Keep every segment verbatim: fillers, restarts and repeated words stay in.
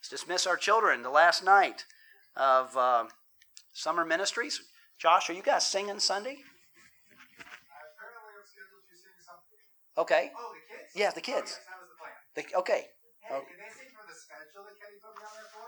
Let's dismiss our children. The last night of uh, summer ministries. Josh, are you guys singing Sunday? Apparently I'm scheduled to sing something. Okay. Oh, the kids? Yeah, the kids. Oh, yes, that was the plan. The, okay. Hey, okay. did they sing for the schedule that Kenny put me on there for?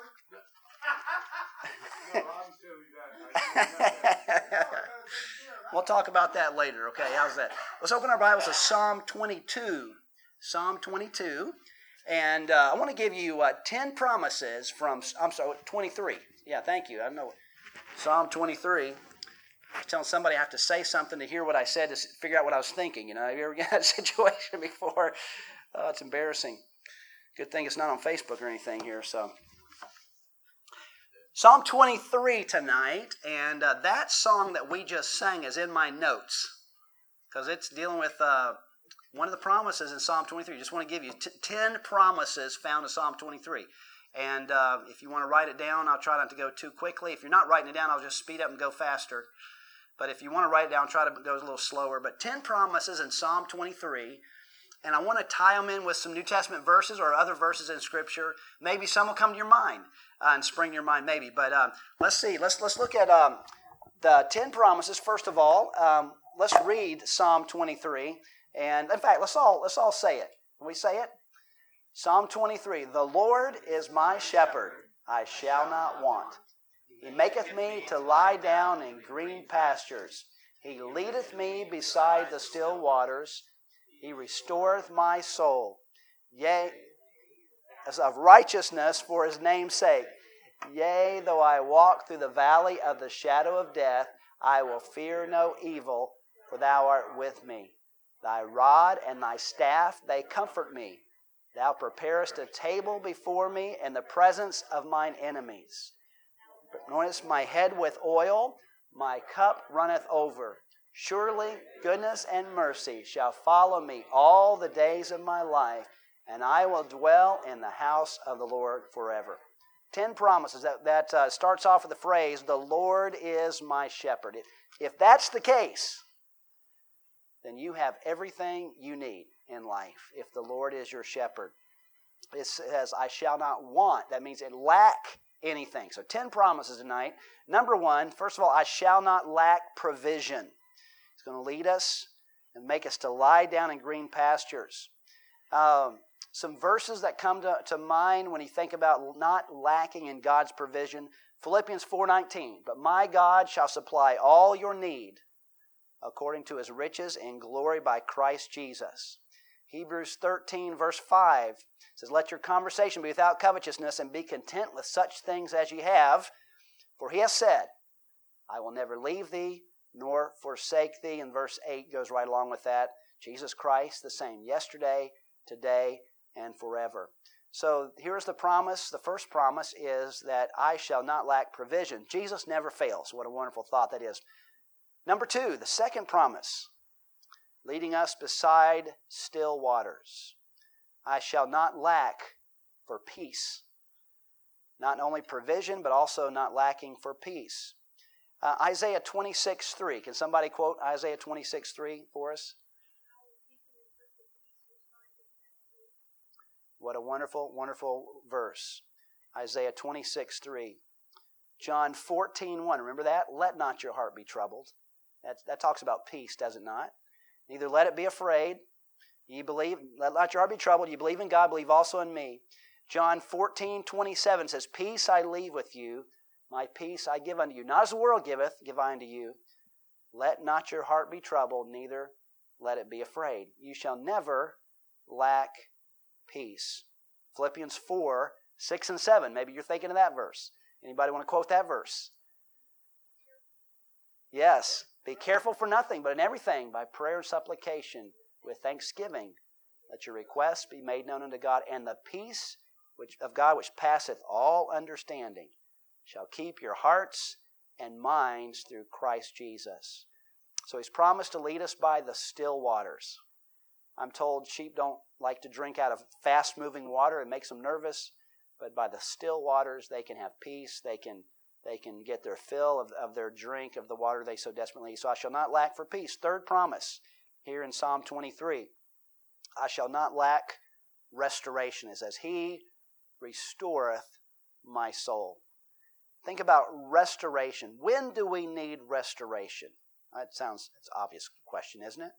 We'll talk about that later, okay? How's that? Let's open our Bibles to Psalm twenty-two. Psalm twenty-two. And uh, I want to give you uh, ten promises from, I'm sorry, twenty-three. Yeah, thank you. I know. Psalm twenty-three. I was telling somebody I have to say something to hear what I said to figure out what I was thinking. You know, have you ever got that situation before? Oh, it's embarrassing. Good thing it's not on Facebook or anything here, so. Psalm twenty-three tonight, and uh, that song that we just sang is in my notes because it's dealing with uh, one of the promises in Psalm twenty-three. I just want to give you t- ten promises found in Psalm twenty-three. And uh, if you want to write it down, I'll try not to go too quickly. If you're not writing it down, I'll just speed up and go faster. But if you want to write it down, try to go a little slower. But ten promises in Psalm twenty-three. And I want to tie them in with some New Testament verses or other verses in Scripture. Maybe some will come to your mind uh, and spring to your mind, maybe. But um, let's see. Let's let's look at um, the ten promises. First of all, um, let's read Psalm twenty-three. And in fact, let's all let's all say it. Can we say it? Psalm twenty-three. The Lord is my shepherd; I shall not want. He maketh me to lie down in green pastures. He leadeth me beside the still waters. He restoreth my soul. Yea, as of righteousness for his name's sake. Yea, though I walk through the valley of the shadow of death, I will fear no evil, for thou art with me. Thy rod and thy staff, they comfort me. Thou preparest a table before me in the presence of mine enemies. Anointest my head with oil, my cup runneth over. Surely goodness and mercy shall follow me all the days of my life, and I will dwell in the house of the Lord forever. Ten promises. That, that uh, starts off with the phrase, the Lord is my shepherd. If, if that's the case, then you have everything you need in life if the Lord is your shepherd. It says, I shall not want. That means it lack anything. So ten promises tonight. Number one, first of all, I shall not lack provision. It's going to lead us and make us to lie down in green pastures. Um, some verses that come to, to mind when you think about not lacking in God's provision. Philippians four nineteen. But my God shall supply all your need according to his riches in glory by Christ Jesus. Hebrews thirteen verse five says, let your conversation be without covetousness and be content with such things as ye have. For he has said, I will never leave thee nor forsake thee. And verse eight goes right along with that. Jesus Christ, the same yesterday, today, and forever. So here's the promise. The first promise is that I shall not lack provision. Jesus never fails. What a wonderful thought that is. Number two, the second promise, leading us beside still waters. I shall not lack for peace. Not only provision, but also not lacking for peace. Uh, Isaiah twenty-six three. Can somebody quote Isaiah twenty-six three for us? What a wonderful, wonderful verse. Isaiah twenty-six three. John fourteen one. Remember that? Let not your heart be troubled. That, that talks about peace, does it not? Neither let it be afraid. Ye believe, let not your heart be troubled. You believe in God, believe also in me. John fourteen twenty-seven says, peace I leave with you. My peace I give unto you. Not as the world giveth, give I unto you. Let not your heart be troubled, neither let it be afraid. You shall never lack peace. Philippians four, six and seven. Maybe you're thinking of that verse. Anybody want to quote that verse? Yes. Be careful for nothing, but in everything, by prayer and supplication, with thanksgiving, let your requests be made known unto God, and the peace which of God which passeth all understanding shall keep your hearts and minds through Christ Jesus. So he's promised to lead us by the still waters. I'm told sheep don't like to drink out of fast-moving water. It makes them nervous. But by the still waters, they can have peace. They can, they can get their fill of, of their drink of the water they so desperately need. So I shall not lack for peace. Third promise here in Psalm twenty-three. I shall not lack restoration. It says, he restoreth my soul. Think about restoration. When do we need restoration? That sounds, it's an obvious question, isn't it?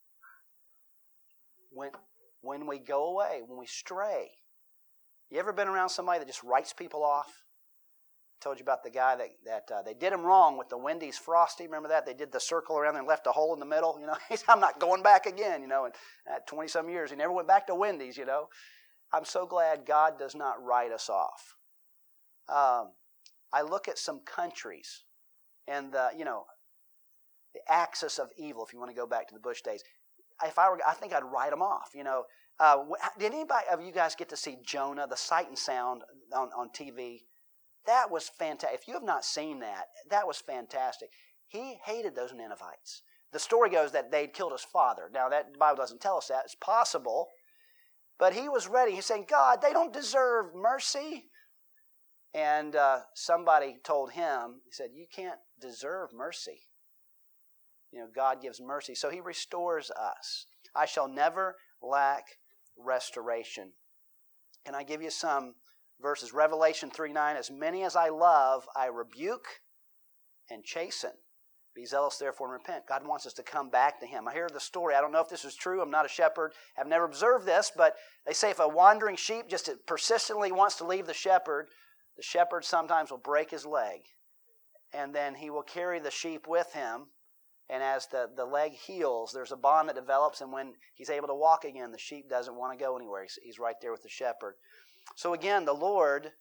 When, when we go away, when we stray. You ever been around somebody that just writes people off? I told you about the guy that, that uh, they did him wrong with the Wendy's Frosty. Remember that? They did the circle around there and left a hole in the middle. You know, he said, I'm not going back again. You know, and at twenty-some years, he never went back to Wendy's, you know. I'm so glad God does not write us off. Um, I look at some countries and, the, you know, the axis of evil, if you want to go back to the Bush days. If I were, I think I'd write them off, you know. Uh, did anybody of you guys get to see Jonah, the Sight and Sound on, on T V? That was fantastic. If you have not seen that, that was fantastic. He hated those Ninevites. The story goes that they'd killed his father. Now, that the Bible doesn't tell us that. It's possible. But he was ready. He's saying, God, they don't deserve mercy. And uh, somebody told him, he said, you can't deserve mercy. You know, God gives mercy. So he restores us. I shall never lack restoration. Can I give you some verses? Revelation three nine, as many as I love, I rebuke and chasten. Be zealous, therefore, and repent. God wants us to come back to Him. I hear the story. I don't know if this is true. I'm not a shepherd. I've never observed this, but they say if a wandering sheep just persistently wants to leave the shepherd, the shepherd sometimes will break his leg. And then he will carry the sheep with him. And as the, the leg heals, there's a bond that develops. And when he's able to walk again, the sheep doesn't want to go anywhere. He's, he's right there with the shepherd. So again, the Lord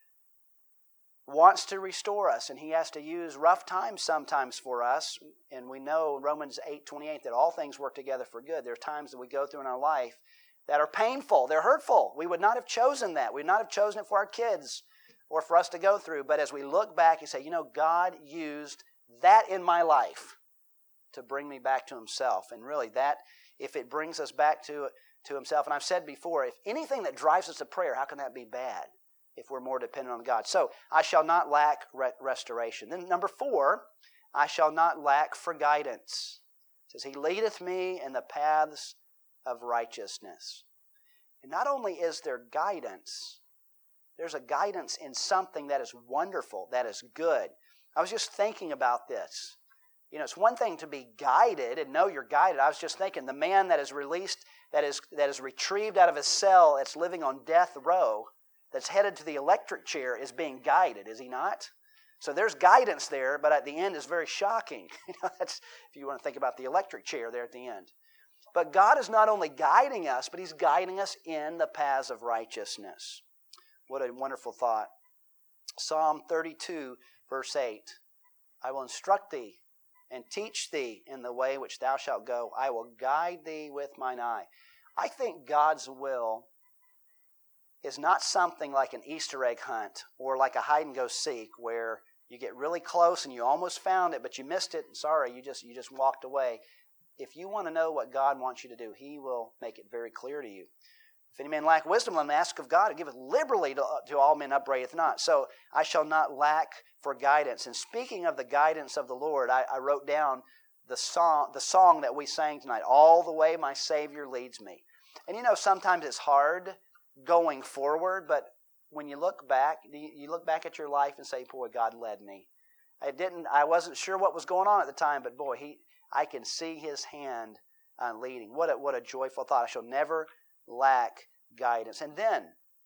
wants to restore us, and He has to use rough times sometimes for us. And we know Romans eight twenty-eight that all things work together for good. There are times that we go through in our life that are painful. They're hurtful. We would not have chosen that. We would not have chosen it for our kids or for us to go through. But as we look back and say, you know, God used that in my life to bring me back to Himself. And really that, if it brings us back to, to Himself, and I've said before, if anything that drives us to prayer, how can that be bad? If we're more dependent on God. So, I shall not lack re- restoration. Then number four, I shall not lack for guidance. It says, He leadeth me in the paths of righteousness. And not only is there guidance, there's a guidance in something that is wonderful, that is good. I was just thinking about this. You know, it's one thing to be guided and know you're guided. I was just thinking, the man that is released, that is, that is retrieved out of his cell, that's living on death row, that's headed to the electric chair is being guided, is he not? So there's guidance there, but at the end is very shocking. You know, that's if you want to think about the electric chair there at the end. But God is not only guiding us, but He's guiding us in the paths of righteousness. What a wonderful thought. Psalm thirty-two, verse eight. I will instruct thee and teach thee in the way which thou shalt go. I will guide thee with mine eye. I think God's will is not something like an Easter egg hunt or like a hide-and-go-seek where you get really close and you almost found it, but you missed it. Sorry, you just you just walked away. If you want to know what God wants you to do, He will make it very clear to you. If any man lack wisdom, let him ask of God, and giveth liberally to, to all men, upbraideth not. So I shall not lack for guidance. And speaking of the guidance of the Lord, I, I wrote down the song, the song that we sang tonight, All the Way My Savior Leads Me. And you know, sometimes it's hard going forward, but when you look back, you look back at your life and say, boy, God led me. I didn't, I wasn't sure what was going on at the time, but boy, he, I can see His hand uh, leading. What a, what a joyful thought. I shall never lack guidance. And then,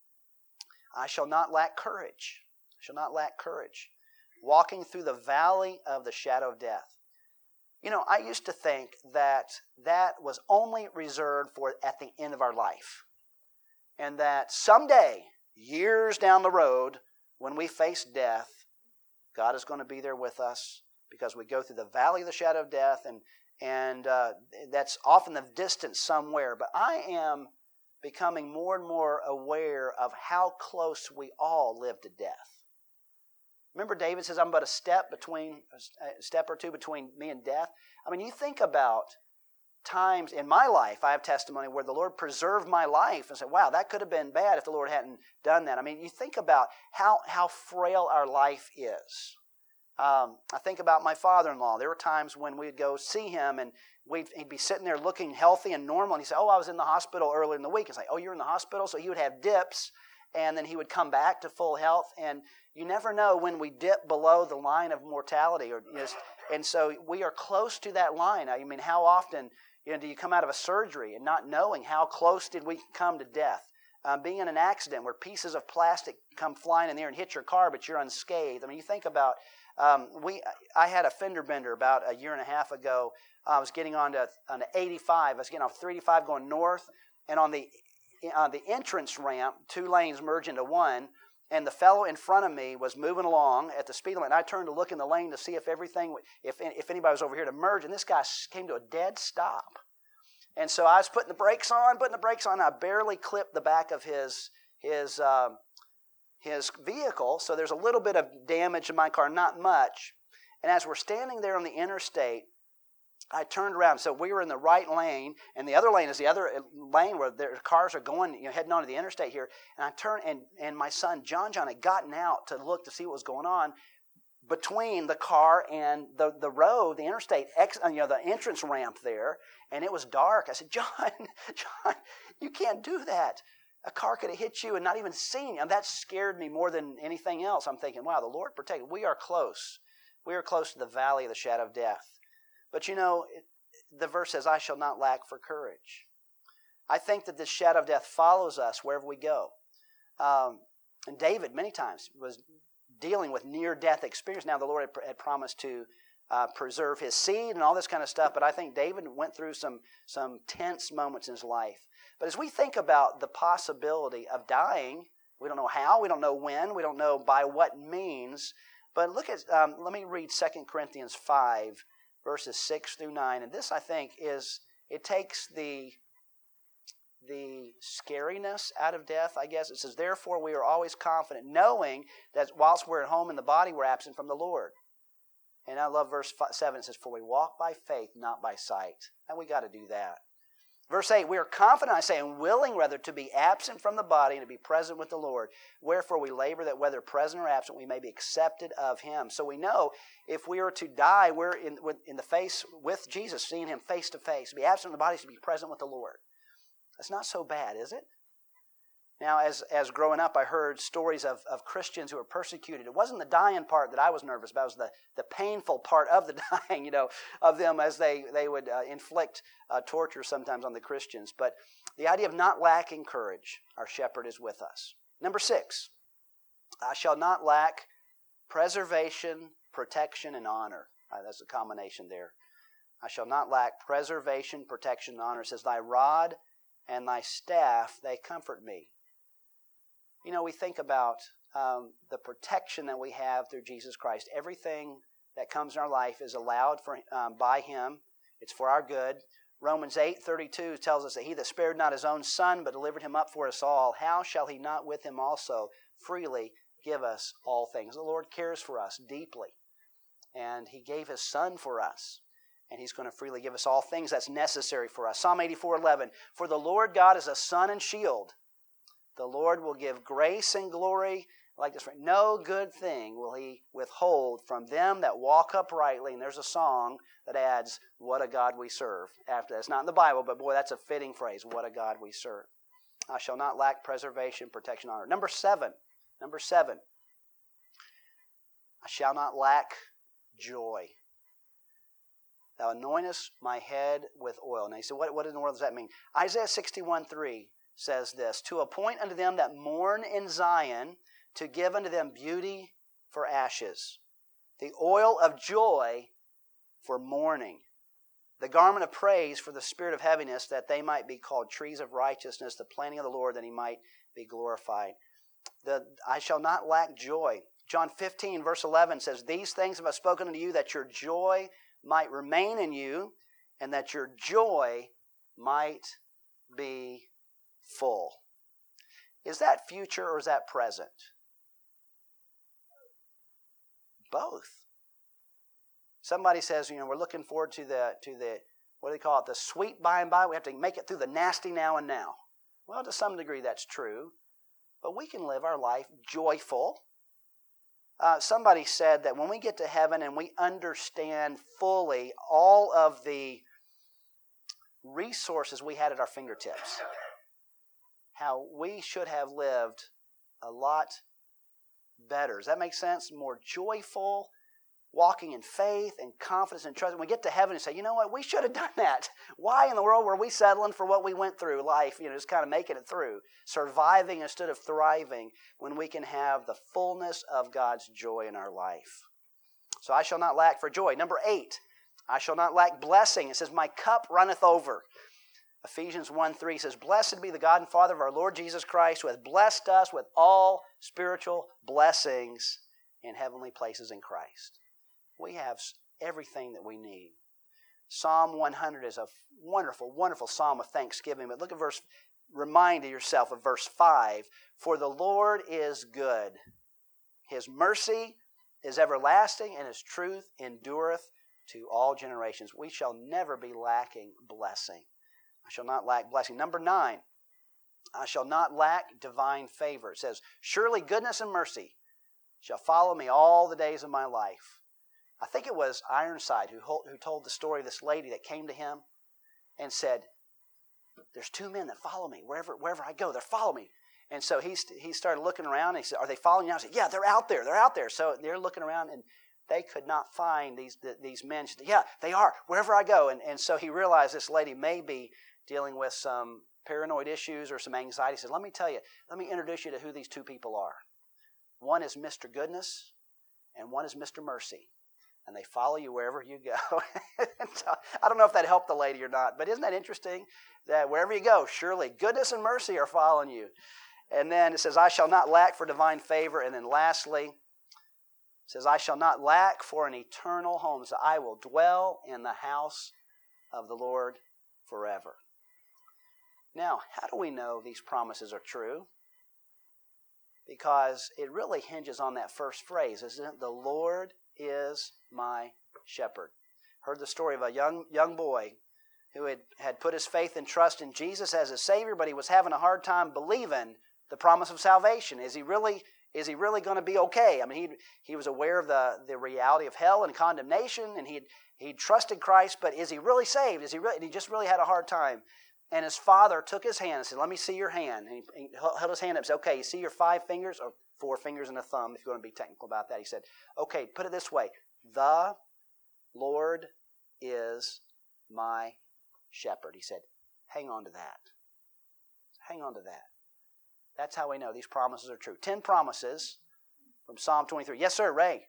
I shall not lack courage. I shall not lack courage. Walking through the valley of the shadow of death. You know, I used to think that that was only reserved for at the end of our life. And that someday, years down the road, when we face death, God is going to be there with us because we go through the valley of the shadow of death, and and uh, that's off in the distance somewhere. But I am becoming more and more aware of how close we all live to death. Remember, David says, "I'm but a step between a step or two between me and death." I mean, you think about times in my life, I have testimony where the Lord preserved my life and said, wow, that could have been bad if the Lord hadn't done that. I mean, you think about how, how frail our life is. Um, I think about my father-in-law. There were times when we'd go see him and we'd, he'd be sitting there looking healthy and normal. And he'd say, oh, I was in the hospital earlier in the week. It's like, oh, you're in the hospital? So he would have dips and then he would come back to full health. And you never know when we dip below the line of mortality, or you know, and so we are close to that line. I mean, how often you know do you come out of a surgery and not knowing how close did we come to death? Um, being in an accident where pieces of plastic come flying in the air and hit your car, but you're unscathed. I mean, you think about um, we. I had a fender bender about a year and a half ago. I was getting onto on the eighty-five. I was getting off three eighty-five going north, and on the on the entrance ramp, two lanes merge into one. And the fellow in front of me was moving along at the speed limit. And I turned to look in the lane to see if everything, if if anybody was over here to merge. And this guy came to a dead stop. And so I was putting the brakes on, putting the brakes on. And I barely clipped the back of his his um, his vehicle. So there's a little bit of damage in my car, not much. And as we're standing there on the interstate, I turned around. So we were in the right lane, and the other lane is the other lane where their cars are going, you know, heading onto the interstate here. And I turned, and, and my son, John John, had gotten out to look to see what was going on between the car and the, the road, the interstate, ex, you know, the entrance ramp there, and it was dark. I said, John, John, you can't do that. A car could have hit you and not even seen you. And that scared me more than anything else. I'm thinking, wow, the Lord protected. We are close. We are close to the valley of the shadow of death. But you know, it, the verse says, I shall not lack for courage. I think that this shadow of death follows us wherever we go. Um, and David, many times, was dealing with near-death experience. Now, the Lord had, had promised to uh, preserve his seed and all this kind of stuff, but I think David went through some, some tense moments in his life. But as we think about the possibility of dying, we don't know how, we don't know when, we don't know by what means, but look at, um, let me read Second Corinthians five, verses six through nine. And this, I think, is, it takes the, the scariness out of death, I guess. It says, therefore we are always confident, knowing that whilst we're at home in the body, we're absent from the Lord. And I love verse seven. It says, for we walk by faith, not by sight. And we got to do that. Verse eight, we are confident, I say, and willing rather to be absent from the body and to be present with the Lord. Wherefore we labor that whether present or absent, we may be accepted of him. So we know if we are to die, we're in, in the face with Jesus, seeing him face to face. To be absent from the body is to be present with the Lord. That's not so bad, is it? Now, as, as growing up, I heard stories of, of Christians who were persecuted. It wasn't the dying part that I was nervous about. It was the, the painful part of the dying, you know, of them as they, they would uh, inflict uh, torture sometimes on the Christians. But the idea of not lacking courage, our shepherd is with us. Number six, I shall not lack preservation, protection, and honor. Uh, that's a combination there. I shall not lack preservation, protection, and honor. It says, thy rod and thy staff, they comfort me. You know, we think about um, the protection that we have through Jesus Christ. Everything that comes in our life is allowed for um, by him. It's for our good. Romans eight thirty-two tells us that he that spared not his own son, but delivered him up for us all, how shall he not with him also freely give us all things? The Lord cares for us deeply. And he gave his son for us. And he's going to freely give us all things that's necessary for us. Psalm eighty-four eleven, for the Lord God is a sun and shield. The Lord will give grace and glory. Like this, no good thing will he withhold from them that walk uprightly. And there's a song that adds, what a God we serve. After that. It's not in the Bible, but boy, that's a fitting phrase. What a God we serve. I shall not lack preservation, protection, honor. Number seven. Number seven. I shall not lack joy. Thou anointest my head with oil. Now you say, what, what in the world does that mean? Isaiah sixty-one three says this, to appoint unto them that mourn in Zion, to give unto them beauty for ashes, the oil of joy for mourning, the garment of praise for the spirit of heaviness, that they might be called trees of righteousness, the planting of the Lord, that he might be glorified. The, I shall not lack joy. John fifteen verse eleven says, these things have I spoken unto you, that your joy might remain in you, and that your joy might be full. Is that future or is that present? Both. Somebody says, you know, we're looking forward to the, to the, what do they call it, the sweet by and by. We have to make it through the nasty now and now. Well, to some degree that's true. But we can live our life joyful. Uh, somebody said that when we get to heaven and we understand fully all of the resources we had at our fingertips, how we should have lived a lot better. Does that make sense? More joyful, walking in faith and confidence and trust. When we get to heaven and say, you know what, we should have done that. Why in the world were we settling for what we went through life, you know, just kind of making it through, surviving instead of thriving, when we can have the fullness of God's joy in our life? So I shall not lack for joy. Number eight, I shall not lack blessing. It says, my cup runneth over. Ephesians one three says, blessed be the God and Father of our Lord Jesus Christ, who hath blessed us with all spiritual blessings in heavenly places in Christ. We have everything that we need. Psalm one hundred is a wonderful, wonderful psalm of thanksgiving. But look at verse, remind yourself of verse five. For the Lord is good. His mercy is everlasting, and His truth endureth to all generations. We shall never be lacking blessing. I shall not lack blessing. Number nine, I shall not lack divine favor. It says, surely goodness and mercy shall follow me all the days of my life. I think it was Ironside who, who told the story of this lady that came to him and said, there's two men that follow me. Wherever, wherever I go, they're following me. And so he, he started looking around and he said, are they following you? I said, yeah, they're out there. They're out there. So they're looking around and they could not find these these men. She said, yeah, they are, wherever I go. And, and so he realized this lady may be dealing with some paranoid issues or some anxiety. He said, let me tell you, let me introduce you to who these two people are. One is Mister Goodness and one is Mister Mercy. And they follow you wherever you go. So, I don't know if that helped the lady or not, but isn't that interesting that wherever you go, surely goodness and mercy are following you. And then it says, I shall not lack for divine favor. And then lastly, it says, I shall not lack for an eternal home. So I will dwell in the house of the Lord forever. Now, how do we know these promises are true? Because it really hinges on that first phrase, isn't it? The Lord is my shepherd. Heard the story of a young young boy who had, had put his faith and trust in Jesus as a Savior, but he was having a hard time believing the promise of salvation. Is he really is he really going to be okay? I mean, he he was aware of the, the reality of hell and condemnation, and he he trusted Christ, but is he really saved? Is he really? And he just really had a hard time. And his father took his hand and said, let me see your hand. And he, he held his hand up and said, okay, you see your five fingers, or four fingers and a thumb, if you want to be technical about that. He said, okay, put it this way. The Lord is my shepherd. He said, hang on to that. Hang on to that. That's how we know these promises are true. Ten promises from Psalm twenty-three. Yes, sir, Ray.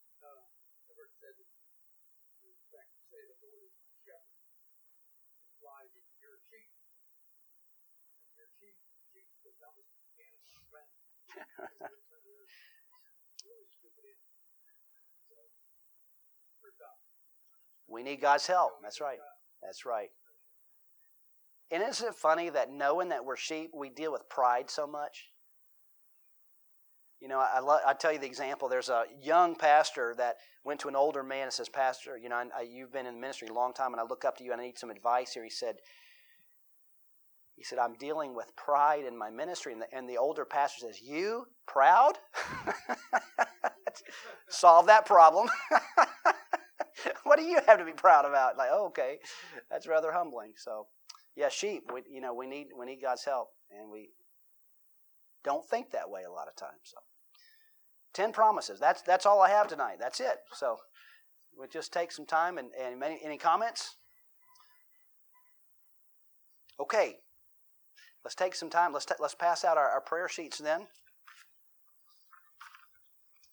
We need God's help. That's right. That's right. And isn't it funny that knowing that we're sheep, we deal with pride so much? You know, I, I, I tell you the example. There's a young pastor that went to an older man and says, Pastor, you know, I, you've been in the ministry a long time, and I look up to you and I need some advice here. He said, He said, I'm dealing with pride in my ministry. And the, and the older pastor says, you proud? Solve that problem. What do you have to be proud about? Like, oh, okay, that's rather humbling. So, yeah, sheep, we, you know, we need we need God's help. And we don't think that way a lot of times. So, ten promises. That's that's all I have tonight. That's it. So, we'll just take some time. And, and many, any comments? Okay. Let's take some time. Let's, t- let's pass out our, our prayer sheets then.